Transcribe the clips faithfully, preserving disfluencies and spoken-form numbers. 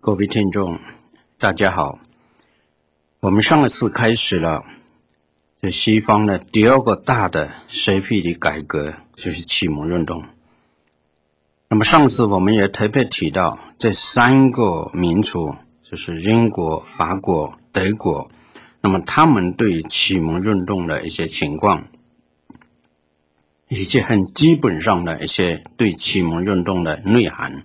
各位听众，大家好。我们上一次开始了这西方的第二个大的社会的改革，就是启蒙运动。那么上次我们也特别提到，这三个民族就是英国、法国、德国，那么他们对启蒙运动的一些情况，以及很基本上的一些对启蒙运动的内涵。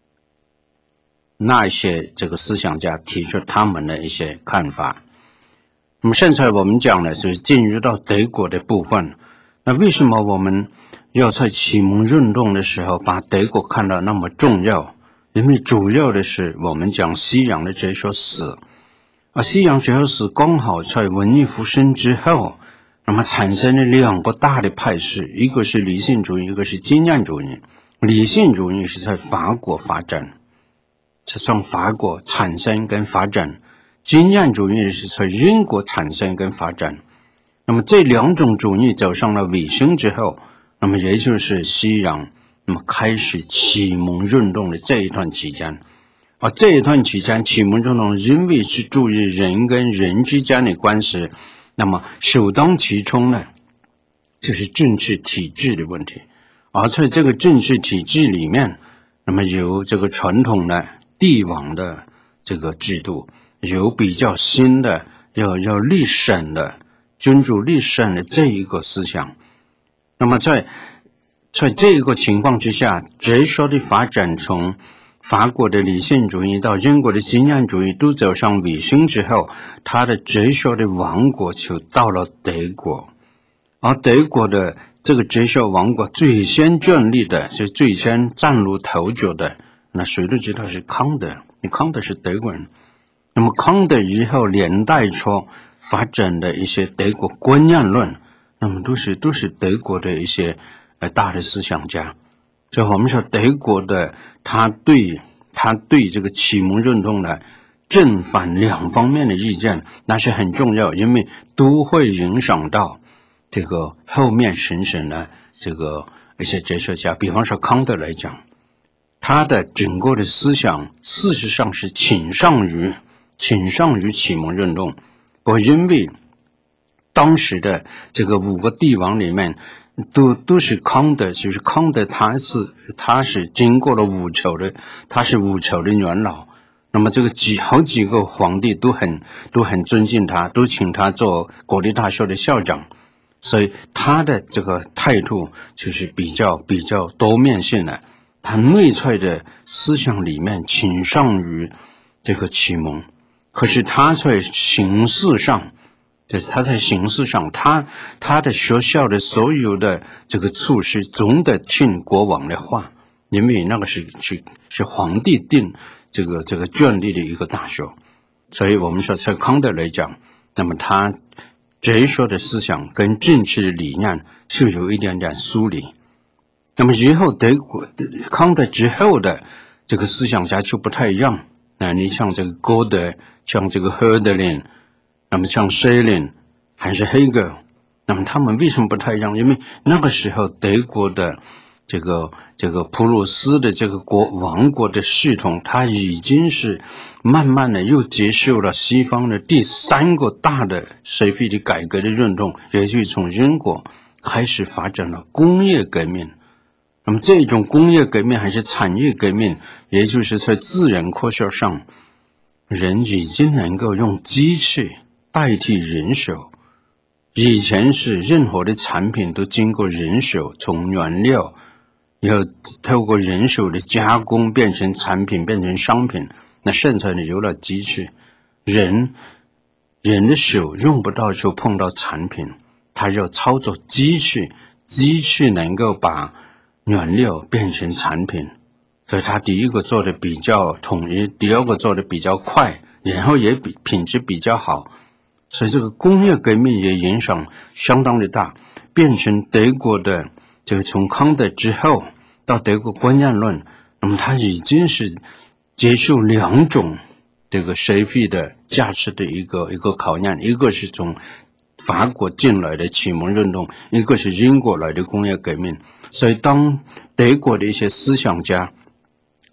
那一些这个思想家提出他们的一些看法。那么现在我们讲的就是进入到德国的部分。那为什么我们要在启蒙运动的时候把德国看得那么重要？因为主要的是我们讲西洋的哲学史，而西洋哲学史刚好在文艺复兴之后，那么产生了两个大的派系，一个是理性主义，一个是经验主义。理性主义是在法国发展，是从法国产生跟发展，经验主义是从英国产生跟发展。那么这两种主义走上了尾声之后，那么也就是西洋那么开始启蒙运动的这一段期间。而这一段期间，启蒙运动因为是注意人跟人之间的关系，那么首当其冲呢，就是政治体制的问题。而在这个政治体制里面，那么有这个传统的帝王的这个制度，有比较新的要要立审的君主立审的这一个思想。那么在在这一个情况之下，哲学的发展从法国的理性主义到英国的经验主义都走上尾声之后，他的哲学的王国就到了德国。而德国的这个哲学王国最先建立的，是最先崭露头角的，那谁都知道是康德。康德是德国人，那么康德以后连带出发展的一些德国观念论，那么都是都是德国的一些呃大的思想家。所以我们说德国的他对他对这个启蒙运动的正反两方面的意见，那是很重要，因为都会影响到这个后面形成的这个一些哲学家。比方说康德来讲，他的整个的思想事实上是倾向于倾向于启蒙运动。不过因为当时的这个五个帝王里面都都是康德，就是康德他是他是经过了五朝的，他是五朝的元老。那么这个几好几个皇帝都很都很尊敬他，都请他做国立大学的校长。所以他的这个态度就是比较比较多面性的，他内在的思想里面倾向于这个启蒙，可是他在形式上，就是他在形式上，他他的学校的所有的这个处事总得听国王的话，因为那个是是是皇帝定这个这个建立的一个大学。所以我们说在康德来讲，那么他哲学的思想跟政治的理念是有一点点疏离。那么以后德国康德之后的这个思想家就不太一样。那你像这个歌德，像这个赫德林，那么像舍林还是黑格，那么他们为什么不太一样？因为那个时候德国的这个这个普鲁士的这个国王国的系统，它已经是慢慢的又接受了西方的第三个大的社会的改革的运动，也就是从英国开始发展了工业革命。那么这种工业革命还是产业革命，也就是在自然科学上，人已经能够用机器代替人手。以前是任何的产品都经过人手，从原料要透过人手的加工变成产品，变成商品。那现在呢，有了机器，人人的手用不到就碰到产品，他要操作机器，机器能够把原料变成产品。所以他第一个做的比较统一，第二个做的比较快，然后也比品质比较好。所以这个工业革命也影响相当的大，变成德国的这个从康德之后到德国观念论，那么它已经是接受两种这个社会的价值的一个一个考验，一个是从法国进来的启蒙运动，一个是英国来的工业革命。所以当德国的一些思想家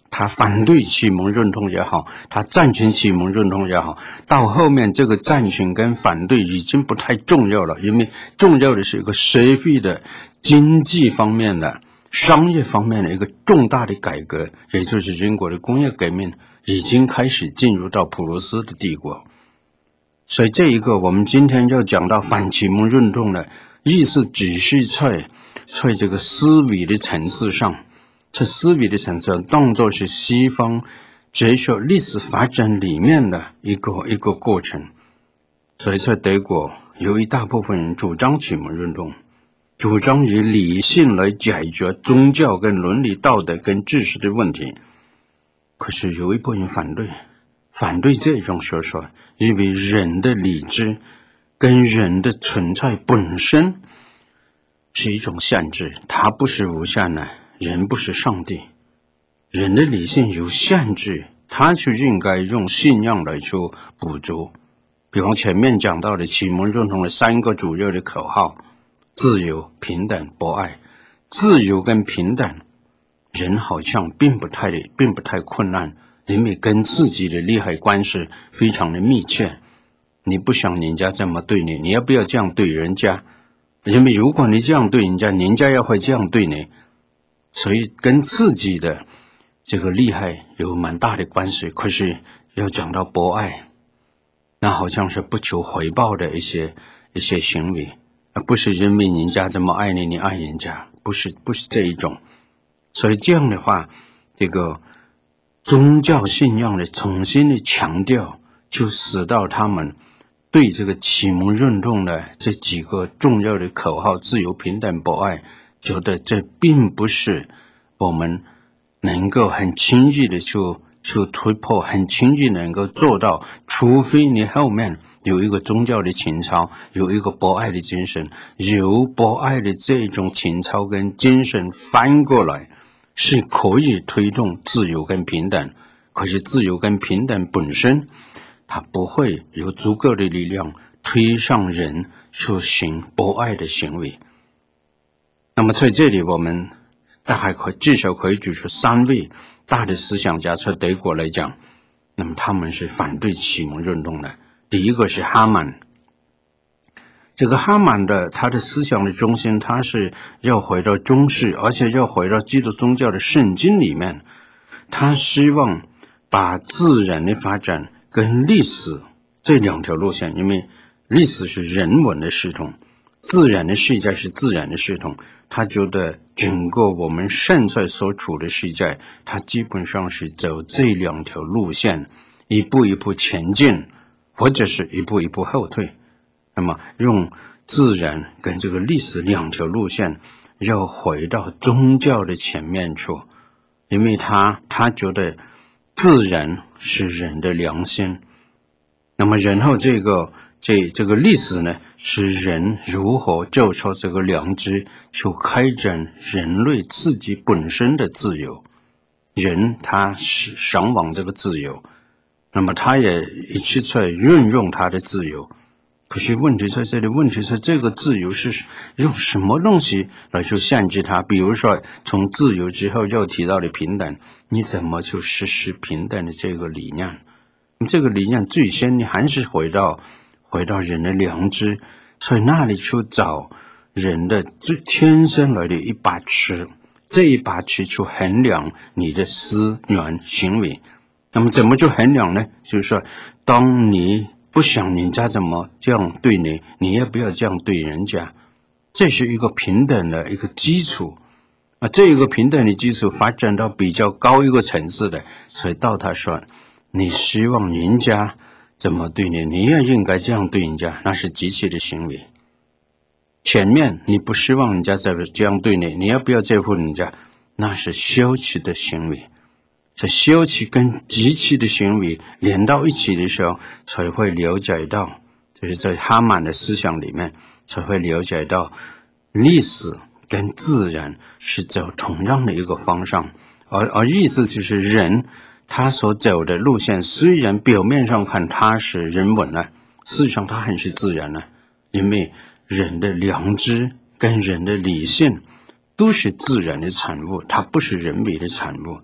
他反对启蒙运动也好，他赞成启蒙运动也好，到后面这个赞成跟反对已经不太重要了，因为重要的是一个社会的经济方面的、商业方面的一个重大的改革，也就是英国的工业革命已经开始进入到普鲁士的帝国。所以这一个我们今天要讲到反启蒙运动的意思，只是在在这个思维的层次上，在思维的层次上当作是西方哲学历史发展里面的一个一个过程。所以在德国有一大部分人主张启蒙运动，主张以理性来解决宗教跟伦理道德跟知识的问题，可是有一部分人反对反对这种说法，因为人的理智跟人的存在本身是一种限制，它不是无限的，人不是上帝，人的理性有限制，它就应该用信仰来去补足。比方前面讲到的启蒙运动的三个主要的口号：自由、平等、博爱。自由跟平等，人好像并不太并不太困难，因为跟自己的利害关系非常的密切。你不想人家这么对你，你要不要这样对人家？因为如果你这样对人家，人家也会这样对你，所以跟自己的这个利害有蛮大的关系。可是要讲到博爱，那好像是不求回报的一些一些行为，而不是因为人家这么爱你，你爱人家，不是不是这一种。所以这样的话，这个宗教信仰的重新的强调，就使到他们对这个启蒙运动的这几个重要的口号：自由、平等、博爱，觉得这并不是我们能够很轻易的去去突破，很轻易能够做到，除非你后面有一个宗教的情操，有一个博爱的精神，由博爱的这种情操跟精神翻过来，是可以推动自由跟平等。可是自由跟平等本身，它不会有足够的力量推上人去行博爱的行为。那么在这里我们大概可至少可以举出三位大的思想家，在德国来讲，那么他们是反对启蒙运动的。第一个是哈曼，这个哈曼的他的思想的中心，他是要回到中世，而且要回到基督宗教的圣经里面。他希望把自然的发展跟历史这两条路线，因为历史是人文的系统，自然的世界是自然的系统，他觉得整个我们现在所处的世界，它基本上是走这两条路线，一步一步前进，或者是一步一步后退。那么用自然跟这个历史两条路线，要回到宗教的前面去，因为他他觉得自然是人的良心，那么然后这个这这个历史呢，是人如何救出这个良知，去开展人类自己本身的自由。人他是向往这个自由，那么他也一直在运用他的自由。可是问题在这里，问题是这个自由是用什么东西来去限制它？比如说从自由之后又提到的平等，你怎么去实施平等的这个理念？这个理念最先你还是回到回到人的良知，所以那里去找人的最天生来的一把尺，这一把尺去衡量你的思源行为。那么怎么去衡量呢？就是说，当你不想人家怎么这样对你，你也不要这样对人家，这是一个平等的一个基础啊。这一个平等的基础发展到比较高一个层次的，所以到他说，你希望人家怎么对你，你也应该这样对人家，那是极其的行为。前面你不希望人家这样对你，你也不要在乎人家，那是消极的行为。在消极跟极其的行为连到一起的时候，才会了解到，就是在哈曼的思想里面才会了解到，历史跟自然是走同样的一个方向，而而意思就是人他所走的路线，虽然表面上看他是人文呢，事实上他很是自然呢，因为人的良知跟人的理性都是自然的产物，它不是人为的产物。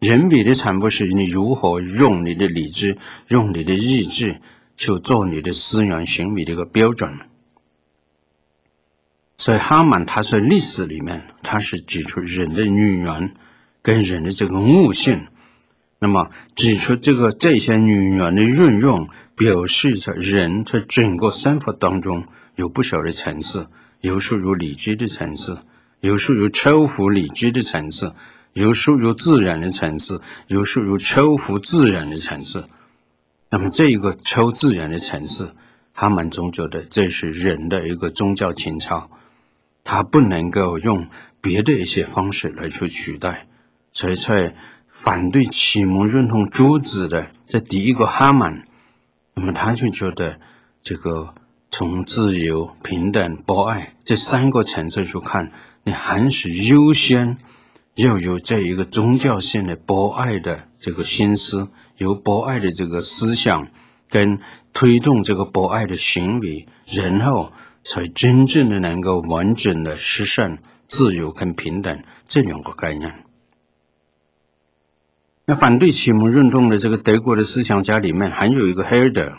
人为的产物是你如何用你的理智，用你的意志去做你的思想行为的一个标准。所以哈曼他在历史里面，他是指出人的语言跟人的这个悟性，那么指出这个这些语言的运用，表示着人在整个生活当中有不少的层次，有属于理智的层次，有属于超乎理智的层次，有属于自然的层次，有属于超乎自然的层次。那么这一个超自然的层次，哈曼总觉得这是人的一个宗教情操，他不能够用别的一些方式来去取代。所以在反对启蒙运动主旨的这第一个哈曼，那么他就觉得这个从自由、平等、博爱这三个层次去看，你还是优先要有这一个宗教性的博爱的这个心思，有博爱的这个思想跟推动这个博爱的行为，然后才真正的能够完整的实现自由跟平等这两个概念。那反对启蒙运动的这个德国的思想家里面还有一个 Herder，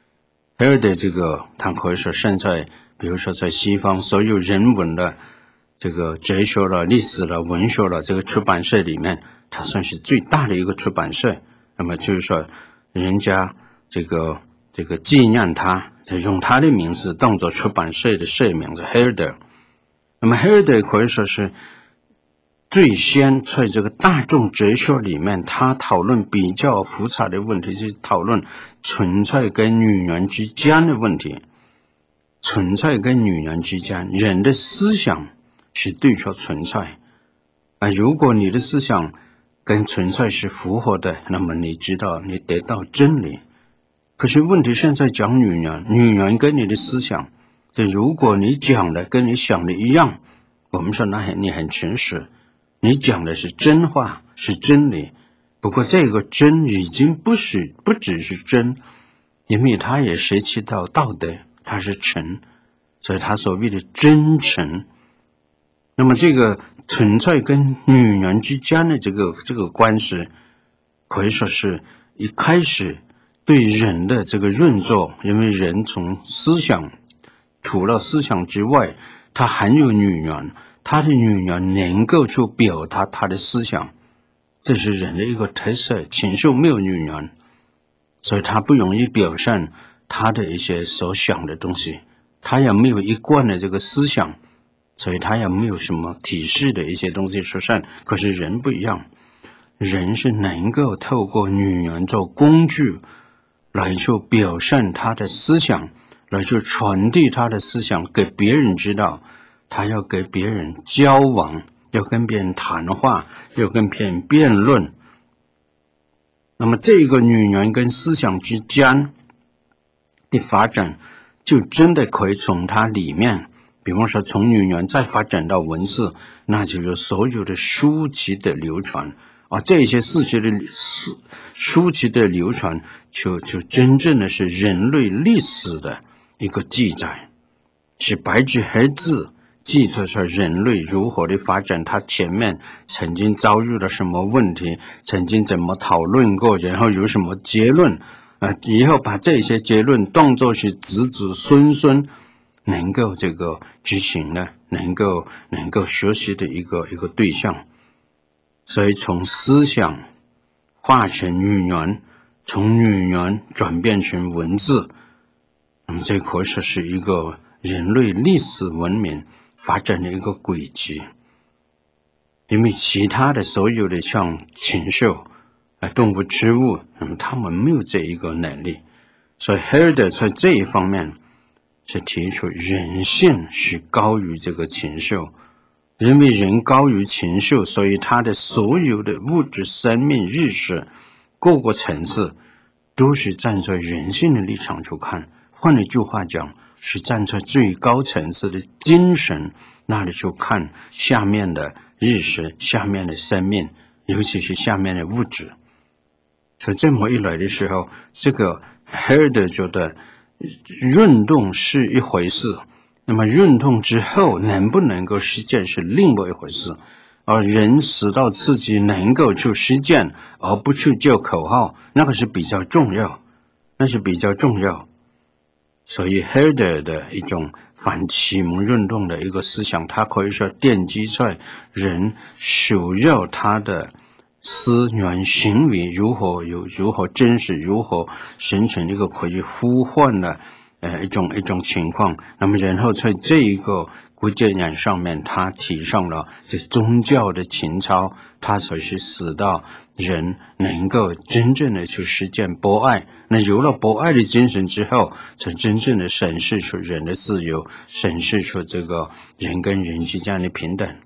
Herder 这个他可以说现在比如说在西方所有人文的这个哲学了、历史了、文学了这个出版社里面，他算是最大的一个出版社。那么就是说人家这个这个纪念他，就用他的名字当作出版社的社名，是 Herder。 那么 Herder 可以说是最先在这个大众哲学里面，他讨论比较复杂的问题，是讨论存在跟语言之间的问题。存在跟语言之间，人的思想是对着存在啊。如果你的思想跟存在是符合的，那么你知道你得到真理。可是问题现在讲语言，语言跟你的思想，就如果你讲的跟你想的一样，我们说那很你很诚实，你讲的是真话，是真理。不过这个真已经不是不只是真，因为它也涉及到道德，它是诚，所以它所谓的真诚。那么这个存在跟语言之间的这个这个关系，可以说是一开始对人的这个运作，因为人从思想，除了思想之外，他还有语言，他的语言能够去表达他的思想，这是人的一个特色。禽兽没有语言，所以他不容易表现他的一些所想的东西，他也没有一贯的这个思想，所以他也没有什么体式的一些东西出现。可是人不一样，人是能够透过语言做工具来去表现他的思想，来去传递他的思想给别人知道，他要给别人交往，要跟别人谈话，要跟别人辩论。那么这个语言跟思想之间的发展，就真的可以从它里面，比方说从语言再发展到文字，那就是所有的书籍的流传啊，这些书籍的书书籍的流传，就就真正的是人类历史的一个记载，是白纸黑字记载出人类如何的发展，他前面曾经遭遇了什么问题，曾经怎么讨论过，然后有什么结论啊，以后把这些结论当作是子子孙孙能够这个执行的，能够能够学习的一个一个对象。所以从思想化成语言，从语言转变成文字，那么这可以说是一个人类历史文明发展的一个轨迹。因为其他的所有的像禽兽啊、动物、植物，那么他们没有这一个能力。所以 Herder 在这一方面是提出人性是高于这个禽兽，因为人高于禽兽，所以他的所有的物质生命意识各个层次都是站在人性的立场去看。换一句话讲，是站在最高层次的精神那里去看下面的意识，下面的生命，尤其是下面的物质。所以这么一来的时候，这个 Herder 觉得运动是一回事，那么运动之后能不能够实践是另外一回事。 而人死到自己能够去实践，而不去叫口号，那个是比较重要，那是比较重要。所以 Herder 的一种反启蒙运动的一个思想，它可以说奠基在人首要他的思源行为如何有如何真实，如何形成一个可以呼唤的呃一种一种情况。那么然后在这一个国界眼上面，他提上了这宗教的情操，他才是使到人能够真正的去实践博爱。那有了博爱的精神之后，才真正的审视出人的自由，审视出这个人跟人之间的平等。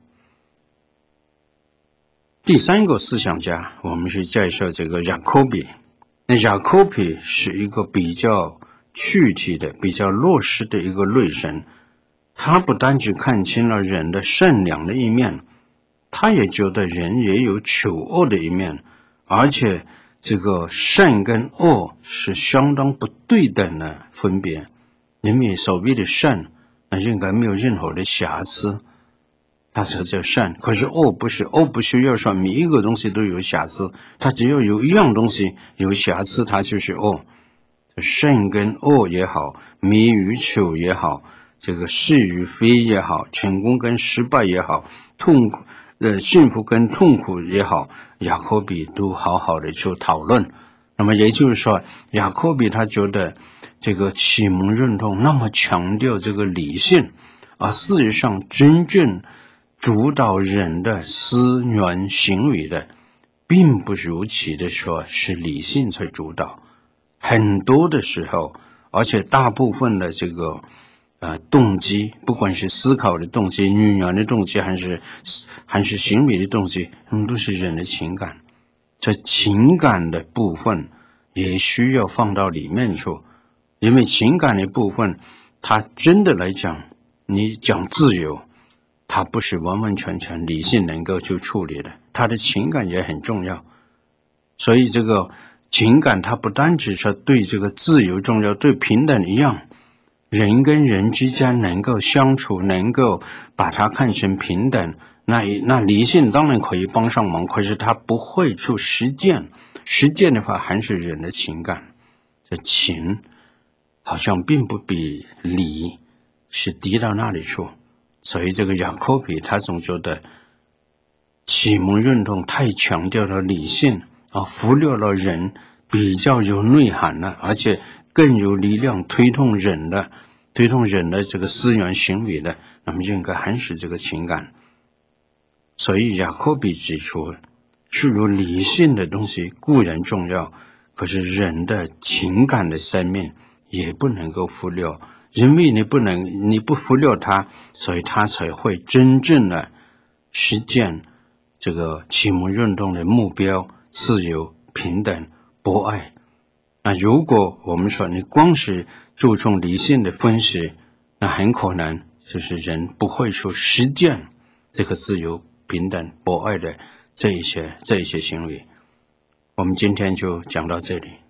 第三个思想家，我们是介绍这个雅科比。那雅科比是一个比较具体的、比较落实的一个类神。他不单只看清了人的善良的一面，他也觉得人也有丑恶的一面，而且这个善跟恶是相当不对等的分别。因为所谓的善，那应该没有任何的瑕疵，它才叫善。可是恶不是，恶不需要说每一个东西都有瑕疵，它只要有一样东西有瑕疵，它就是恶。善跟恶也好，美与丑也好，这个是与非也好，成功跟失败也好，痛苦呃幸福跟痛苦也好，雅科比都好好的去讨论。那么也就是说，雅科比他觉得这个启蒙运动那么强调这个理性，而事实上真正主导人的思源行为的，并不如其的说是理性在主导。很多的时候，而且大部分的这个呃动机，不管是思考的动机、语言的动机，还是还是行为的动机，嗯，都是人的情感。这情感的部分也需要放到里面去，因为情感的部分，它真的来讲，你讲自由，它不是完完全全理性能够去处理的，它的情感也很重要。所以这个情感它不单只是对这个自由重要，对平等一样，人跟人之间能够相处，能够把它看成平等，那那理性当然可以帮上忙，可是它不会去实践。实践的话还是人的情感，这情好像并不比理是低到那里去。所以这个雅科比他总觉得启蒙运动太强调了理性，而忽略了人比较有内涵的，而且更有力量推动人的推动人的这个思源行为的，那么应该还是这个情感。所以雅科比指出，诸如理性的东西固然重要，可是人的情感的生命也不能够忽略，因为你不能你不忽略它，所以它才会真正的实践这个启蒙运动的目标：自由、平等、博爱。那如果我们说你光是注重理性的分析，那很可能就是人不会去实践这个自由、平等、博爱的这一些这一些行为。我们今天就讲到这里。